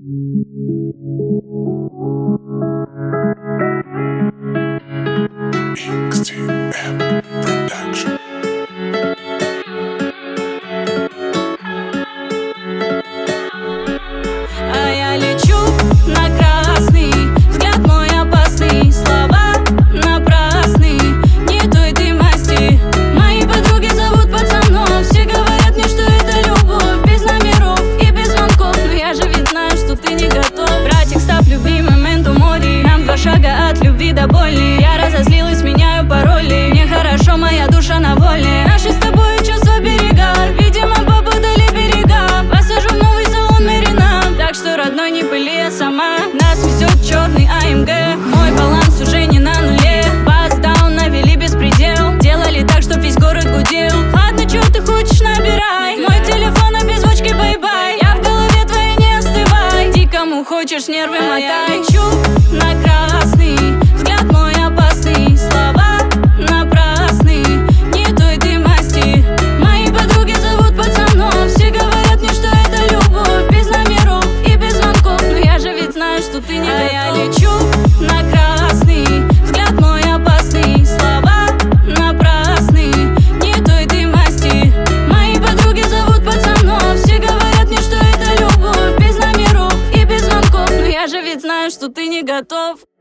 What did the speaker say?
XTM Production. А я лечу на красный, взгляд мой опасный, слова напрасны, не той ты масти. Мои подруги зовут пацанов, все говорят мне, что это любовь, без номеров и без звонков. Но я же ведь знаю, что ты не готов. Братик, стоп, любви, моменту мори. Нам 2 шага от любви до боли. Я разозлилась, меняю пароли. Мне хорошо, моя душа на воле. Наши с тобой чувства берега, видимо, попутали берега. Посажу в новый салон Мерина, так что, родной, не пыли, я сама. Нас везет черный АМГ, мой баланс уже не на нуле. Пас-даун навели беспредел, делали так, чтоб весь город гудел. Ладно, чё ты хочешь, набирай. Мой телефон обезвучки, бай-бай. Я в голове твоей, не остывай. Иди кому хочешь, нервы мотай. Я лечу на красный, взгляд мой опасный, слова напрасны, не той ты масти. Мои подруги зовут пацанов, все говорят мне, что это любовь, без номеров и без звонков. Но я же ведь знаю, что ты не готов. Я лечу на красный, взгляд мой опасный, слова напрасны, не той ты масти. Мои подруги зовут пацанов, все говорят мне, что это любовь, без номеров и без звонков. Но я же ведь знаю, что ты не готов.